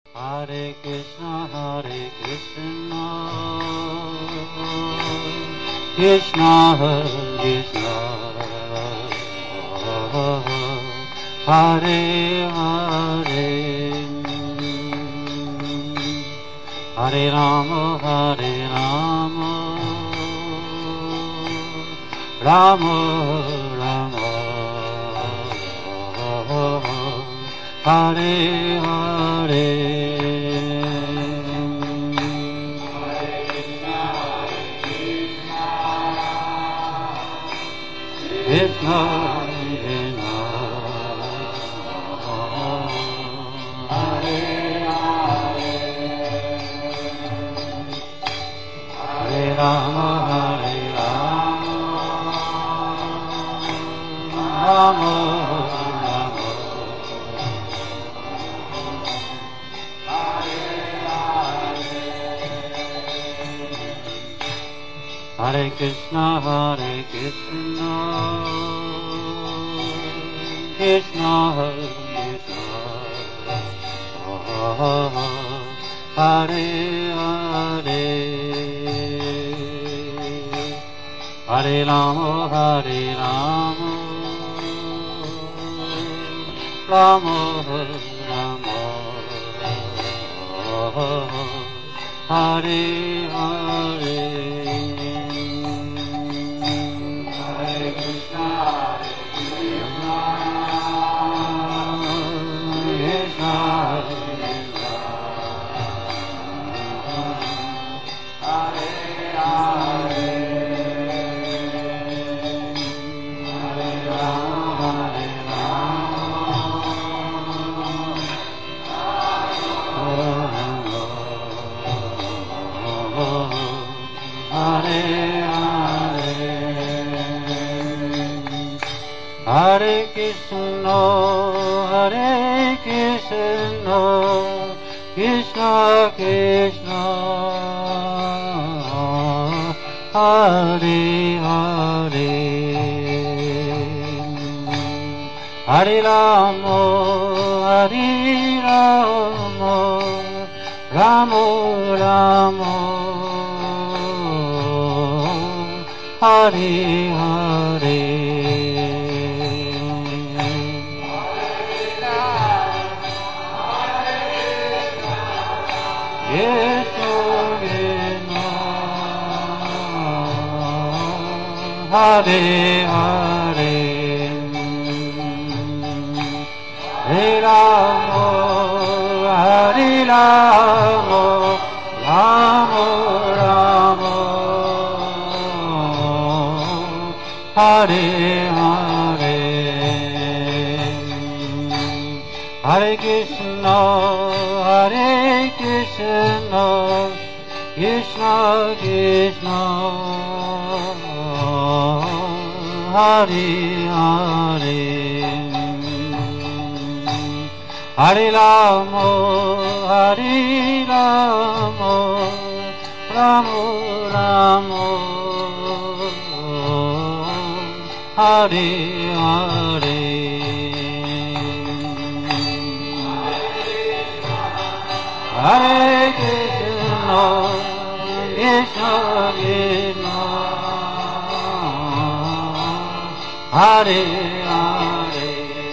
Hare Krishna, Krishna Krishna, Hare Hare, Hare Rama, Rama Rama, Hare Hare. Krishna, Krishna, Hare Hare, Hare Rama, Rama Rama, Hare Krishna, Krishna Krishna, Hare Hare, Hare Rama, Rama Rama, Hare Hare. Hare Krishna, Krishna Krishna, Hare Hare, Hare Rama, Rama Rama, Hare Hare. Hare Hare, Hare Rama, Rama Rama, Hare Hare, Hare Krishna, Krishna Krishna, Hare Hare, Hare Rama, Rama Rama, Hare Hare. Hare Krishna, Krishna Krishna, Hare Hare,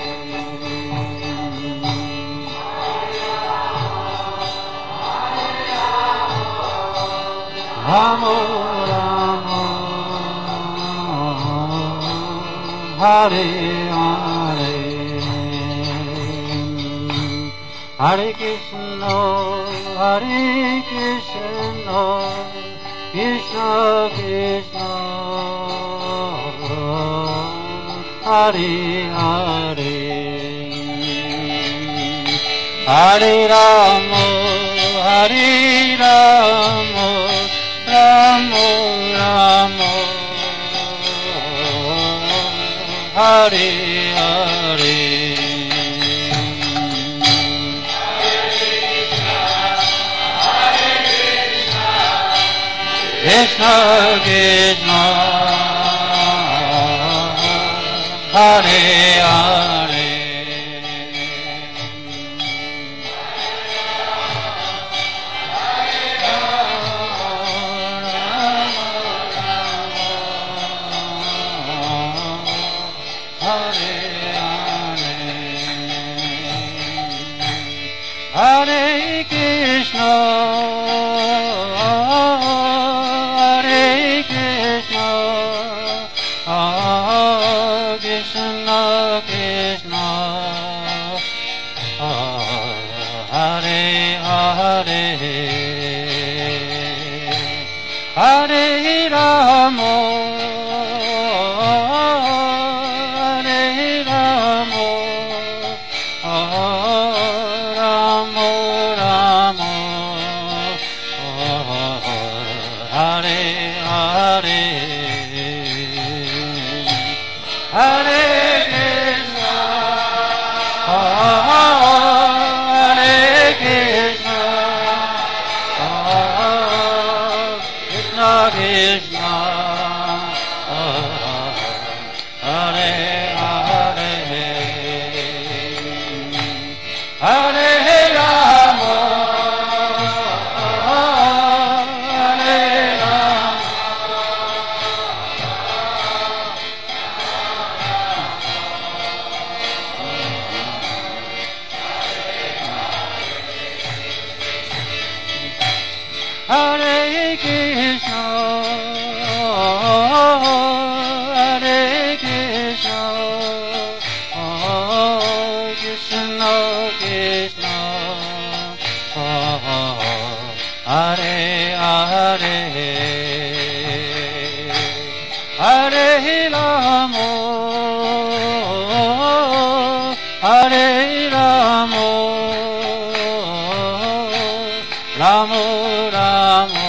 Rama Rama, Hare Hare, Hare Krishna, Krishna Krishna, Hare Hare, Hare Rama, Rama Rama, Hare Hare. Krishna Krishna, Hare Hare, Hare Krishna, Hare Krishna, Krishna Krishna, Hare Hare, Hare Rama, Hare Rama, Rama Rama, Hare Hare, Hare Krishna, Hare Krishna, Krishna Krishna, Hare Hare, Hare Rama, Hare Rama, Hare Krishna, Hare Krishna, Krishna Krishna, Hare Hare, Hare Rama, Hare Rama, Rama Rama,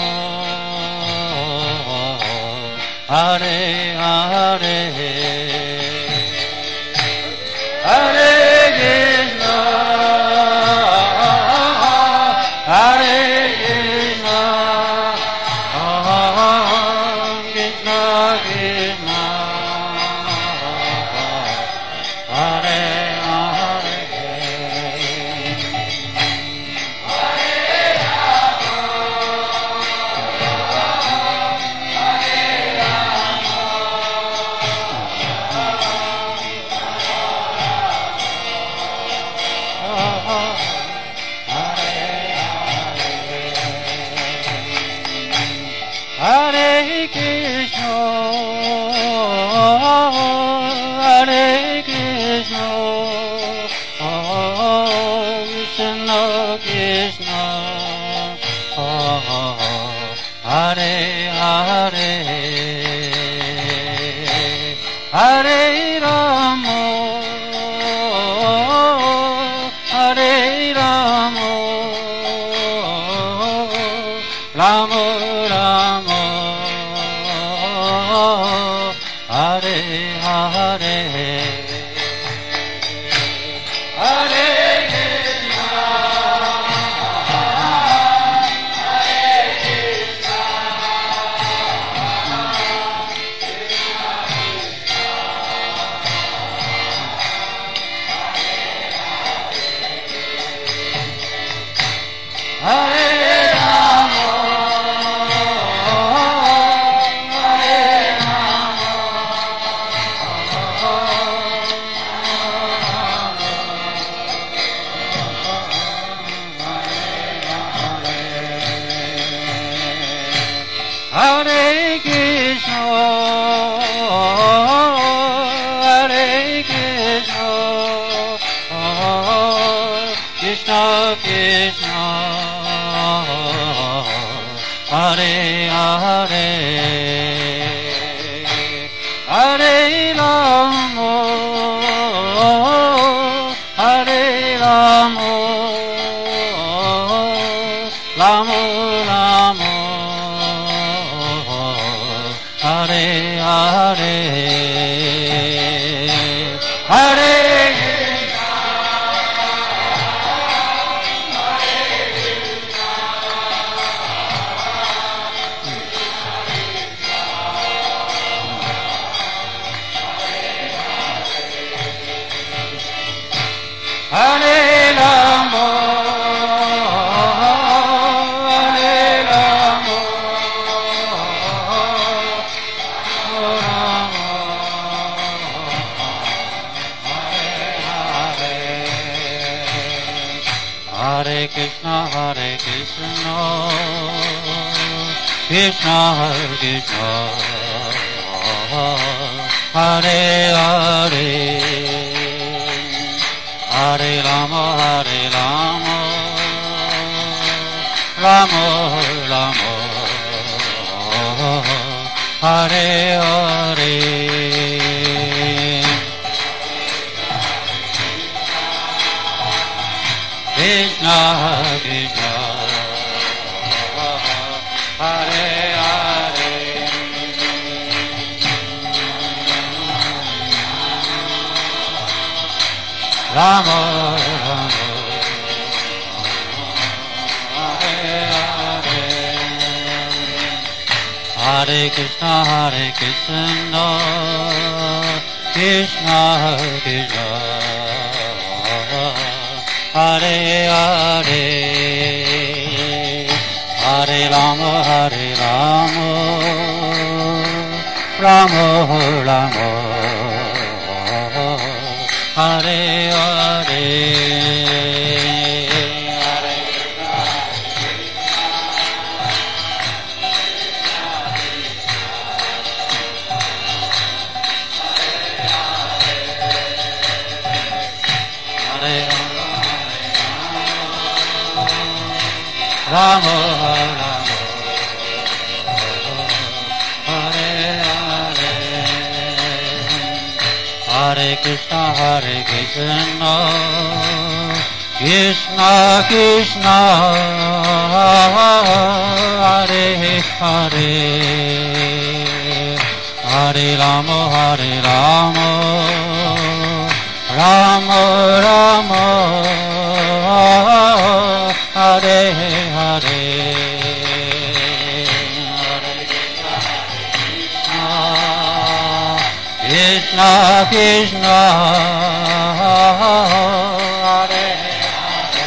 Hare Hare, Hare Krishna, Hare Krishna, Krishna Krishna, Hare Hare. Hare Krishna, Hare Krishna, Krishna Krishna, Hare Hare, Hare Rama, Hare Rama, Rama Rama, Hare Hare, Hare Krishna, Hare Krishna, Hare Rama, Hare Rama, Hare Krishna, Hare Krishna, Krishna Krishna, Hare Hare, Hare Rama, Hare Rama, Rama Rama, Hare Hare, Hare Hare Rama, Hare Rama, Rama Hare Krishna, Krishna Krishna, Hare Hare, Hare Rama, Rama Rama, Hare Hare. Krishna Krishna, Hare Hare, Rama Rama, Hare Hare, Hare Krishna, Krishna Krishna, Hare Hare, Hare Rama, Rama Rama, Hare Hare. Rama Rama, Hare Hare, Hare Krishna, Krishna Krishna, Hare Hare, Hare Rama, Rama Rama, Hare Hare, Krishna Krishna, Hare Hare,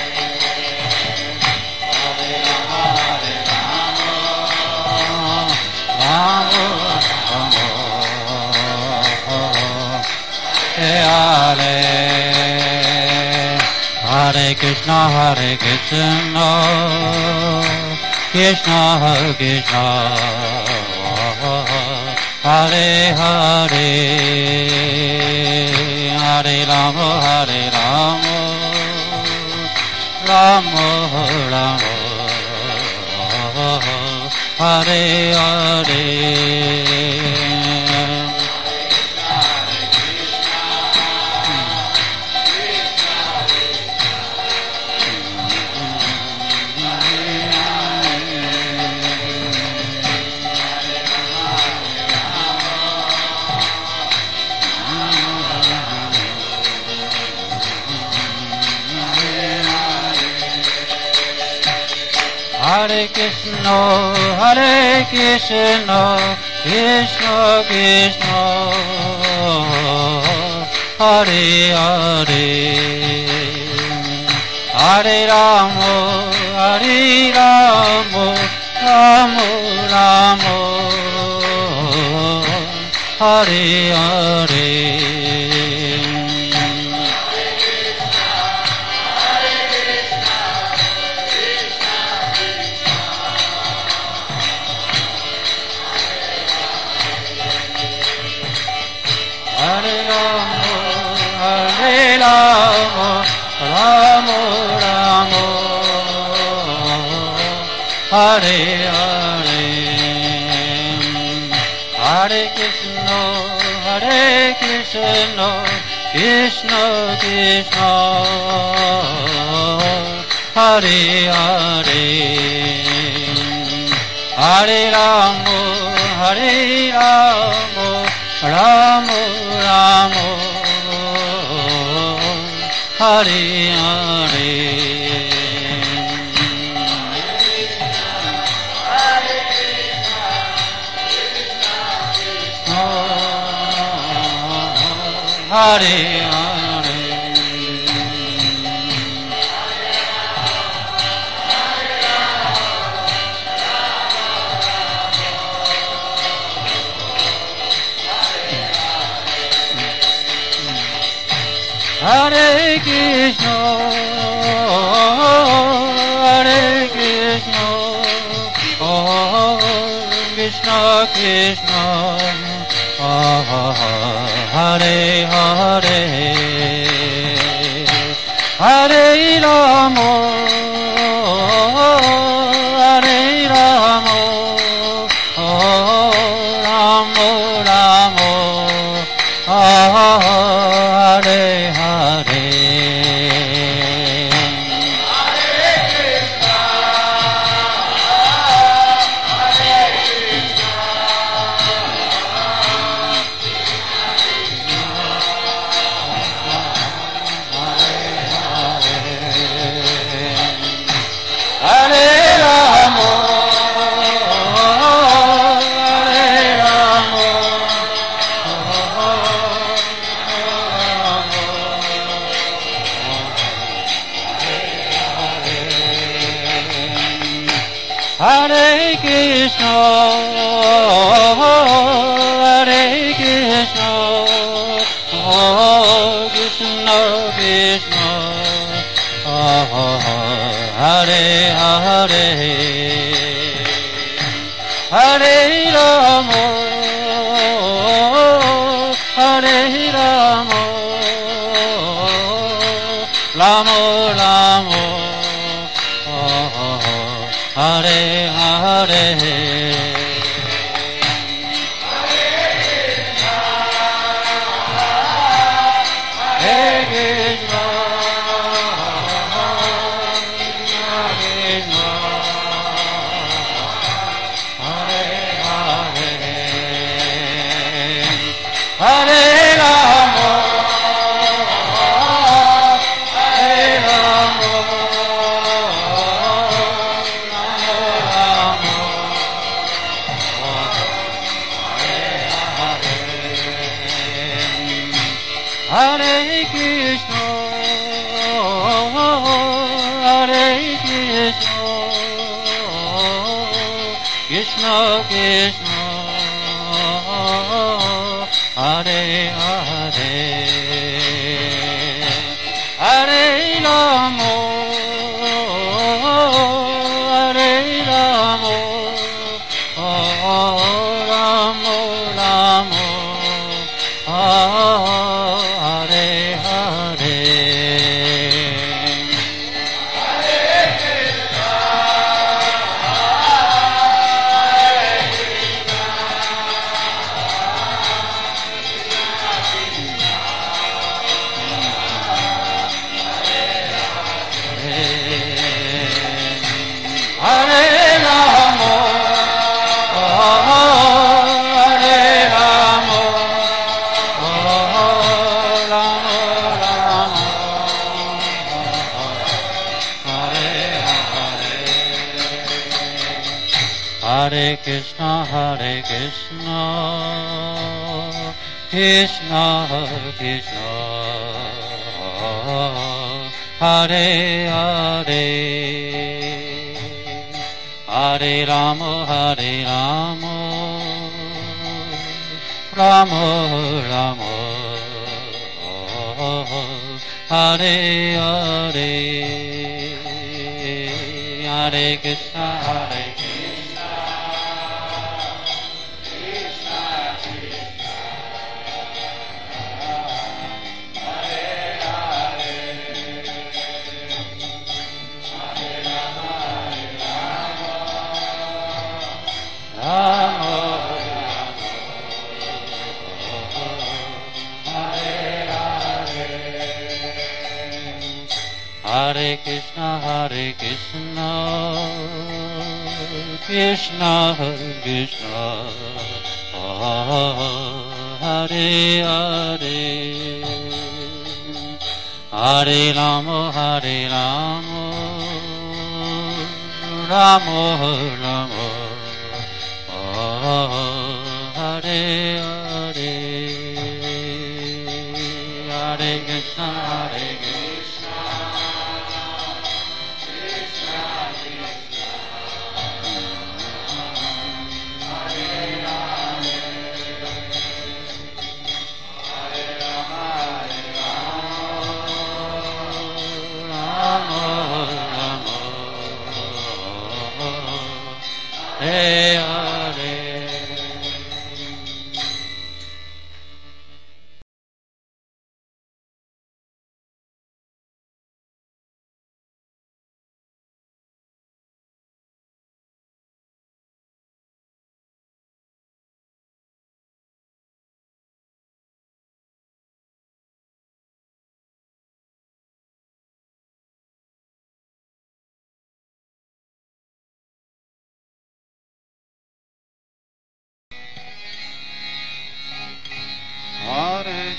Hare Rama, Rama Rama, Hare Hare Krishna, Krishna Krishna, Hare Hare, Hare Rama, Rama Rama, Hare Hare. Hare Krishna, Krishna Krishna, Hare Hare, Hare Rama, Rama Rama, Hare Hare. Hare Rama, Rama Rama, Hare Hare, Hare Krishna, Krishna Krishna, Hare Hare, Hare Rama, Rama Rama, Hare Hare. Hare Hare, Hare Krishna, Krishna, Hare Hare, Hare Rama, Hare Rama, Rama Rama, Hare Hare. Hare Krishna, Hare Krishna, Krishna Krishna, Hare Hare, Hare Rama, Hare Rama, Rama Rama, Hare Hare. Hare Krishna, Hare Krishna, Krishna Krishna, Hare Hare, Hare Rama, Hare Rama, Rama Rama, Hare Hare. Hare Krishna, Krishna Krishna, Hare Hare, Hare Rama, Hare Rama, Rama Rama, Hare Hare, Hare Krishna, Hare Hare Krishna, Krishna Krishna, Hare Hare, Hare Rama, Hare Rama, Rama Rama, Hare Hare, Hare Krishna, Hare Krishna, Hare Hare.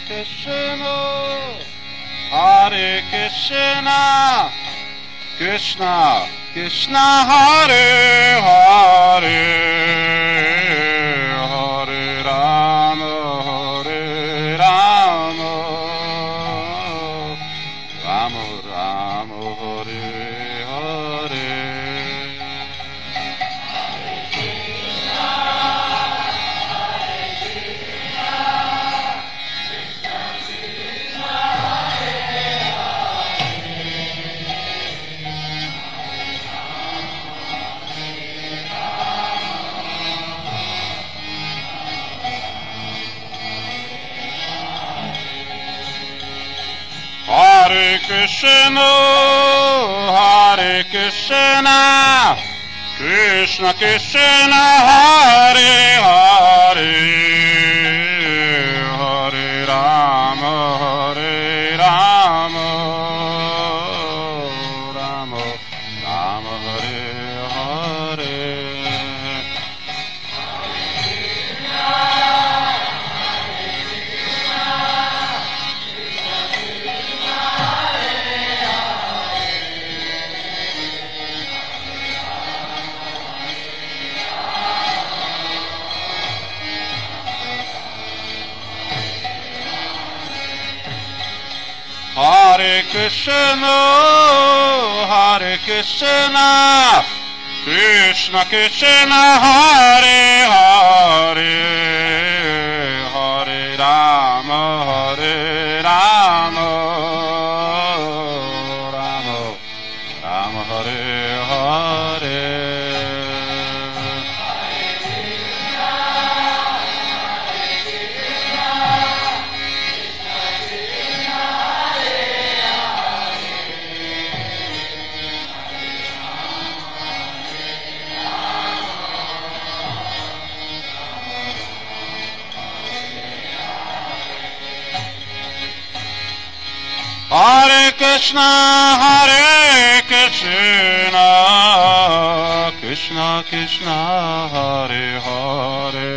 Krishna, Hare Krishna, Krishna Krishna, Hare Hare, Hare Rama, Hare Rama, Rama Rama, Hare Hare. Hare Krishna, Hare Krishna, Krishna Krishna, Hare Hare, Hare Rama, Hare Rama, Rama Rama, Hare Hare. Hare Krishna, Hare Krishna, Krishna Krishna, Hare Hare, Hare Rama, Hare Rama, Rama Rama, Hare Hare. Hare Krishna, Hare Krishna, Krishna Krishna, Hare Hare,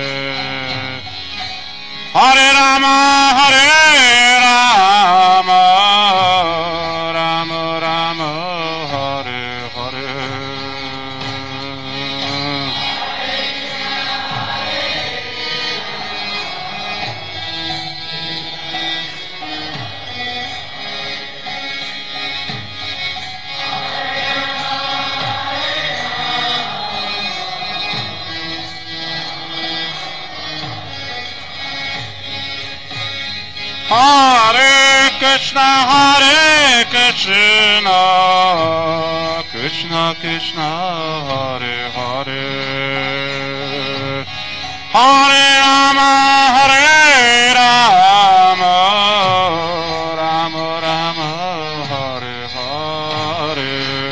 Hare Rama, Hare Rama, Rama Rama, Hare Hare. Hare Krishna, Hare Krishna, Krishna Krishna, Hare Hare, Hare Rama, Hare Rama, Rama Rama, Hare Hare.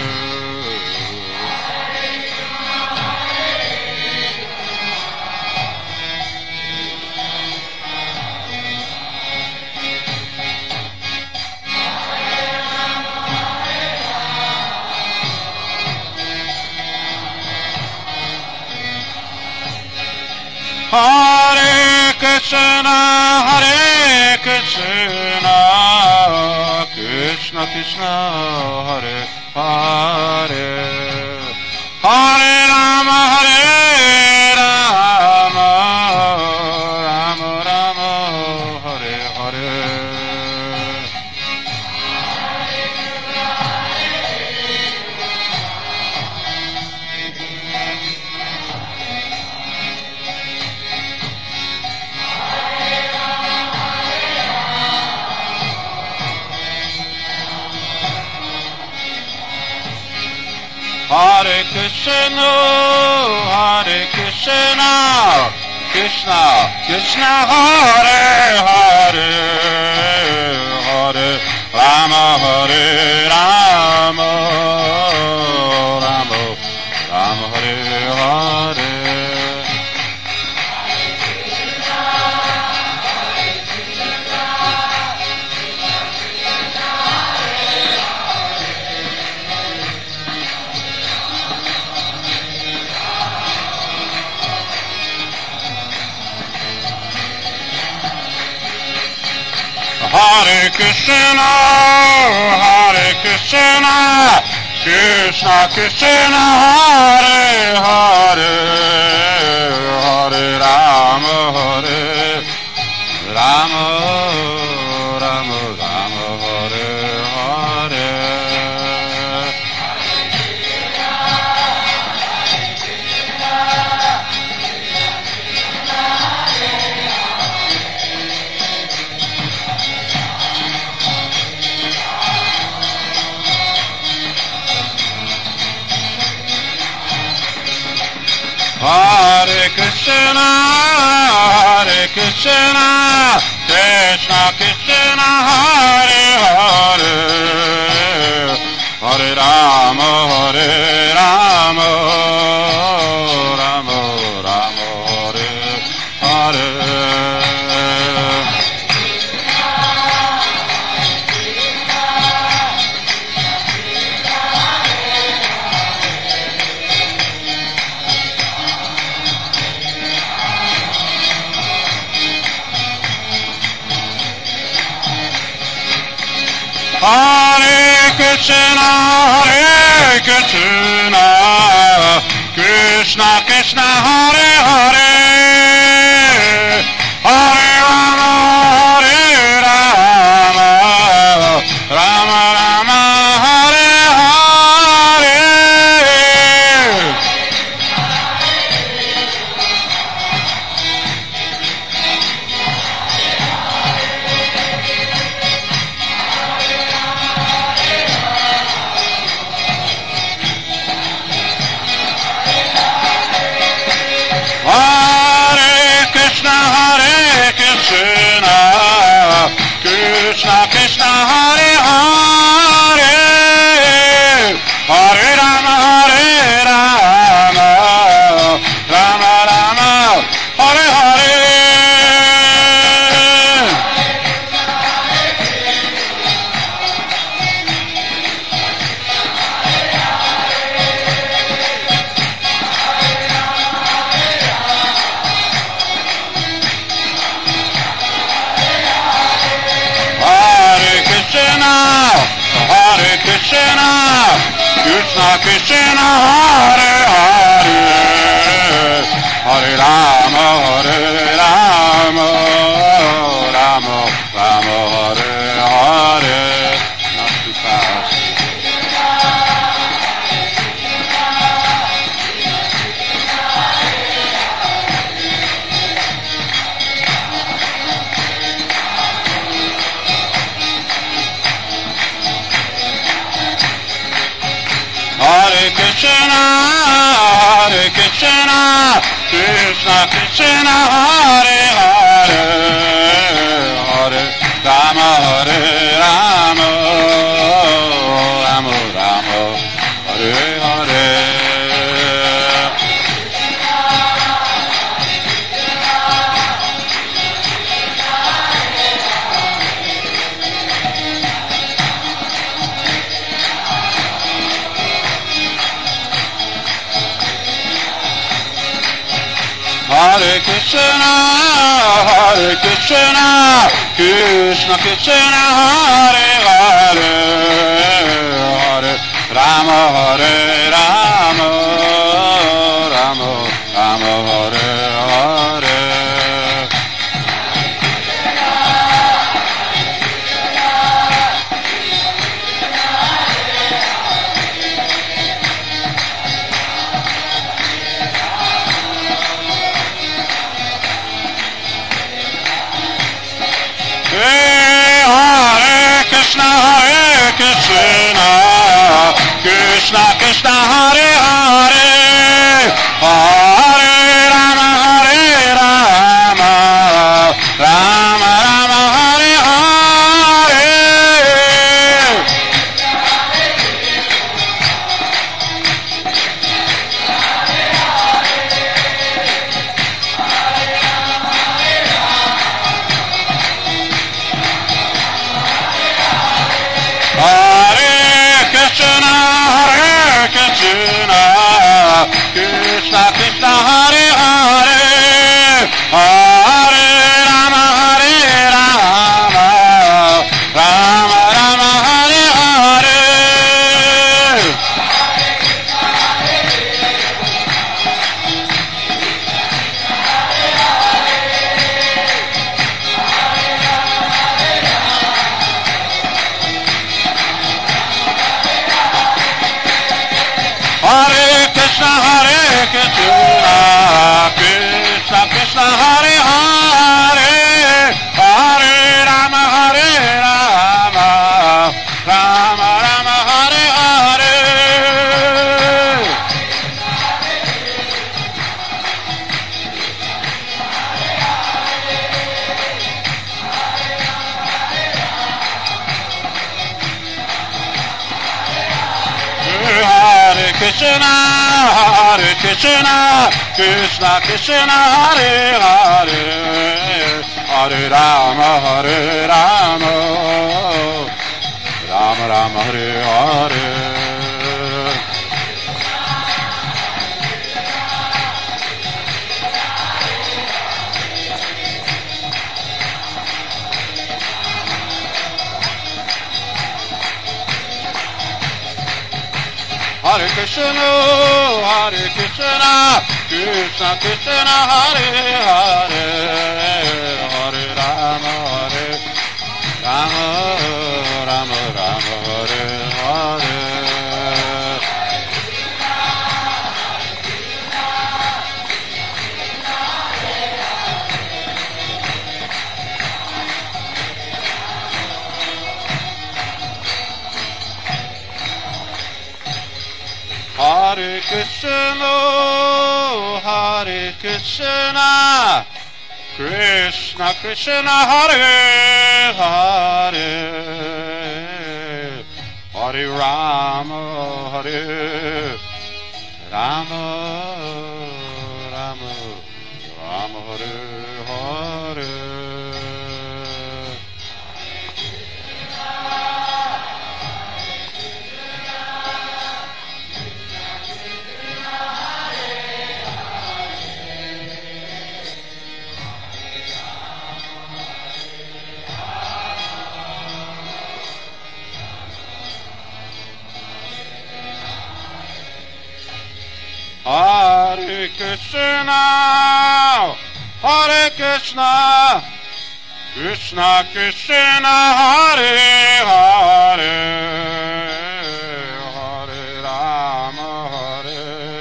Hare Krishna, Hare Krishna, Krishna Krishna, Hare Hare, Hare Rama, Hare Rama, Rama Rama, Hare Hare. Hare Krishna, Hare Krishna, Krishna Krishna, Hare Hare, Hare Rama, Hare Rama, Rama Rama, Hare Hare. Hare Krishna, Krishna Krishna, Hare Hare, Hare Rama, Hare Rama, Rama Rama, Hare Hare. Hare Krishna, Krishna Krishna, Hare Hare, Hare Rama, Hare Rama, Rama Rama, Hare Hare. Hare Krishna, Krishna Krishna, Hare Hare, Hare Rama, Hare Rama, Rama Rama, Hare Hare. Krishna Krishna, Hare Hare, Hare Rama, Hare Rama, Rama Rama, Hare Hare. Krishna Krishna, Hare Hare, Hare Rama, Hare Rama, Rama Rama, Hare Hare. Not too fast. Hare Krishna, Krishna Krishna, Hare Hare, Hare Rama, Hare Rama, Rama Rama, Hare Hare. Hare Krishna, Krishna Krishna, Hare Hare, Hare Rama, Hare Rama, Rama Rama, Hare Hare. Hare Krishna, Krishna Krishna, Hare Hare, Hare Rama, Hare Rama, Rama Rama, Hare Hare. Hare Krishna, Krishna Krishna, Hare Hare, Hare Rama, Hare Rama, Hare Krishna, Krishna Krishna, Hare Hare, Hare Rama, Rama Rama, Hare Hare. Hare Krishna, Krishna Krishna, Hare Hare, Hare Rama, Rama Rama, Hare Hare. Hare Krishna, Krishna Krishna, Hare Hare, Hare Rama, Rama Rama, Hare Hare. Hare Krishna, Krishna Krishna, Hare Hare, Hare Rama, Rama Rama, Hare Hare. Hare Krishna, Krishna Krishna, Hare Hare, Hare Rama,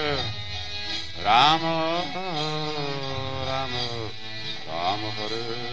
Rama Rama, Hare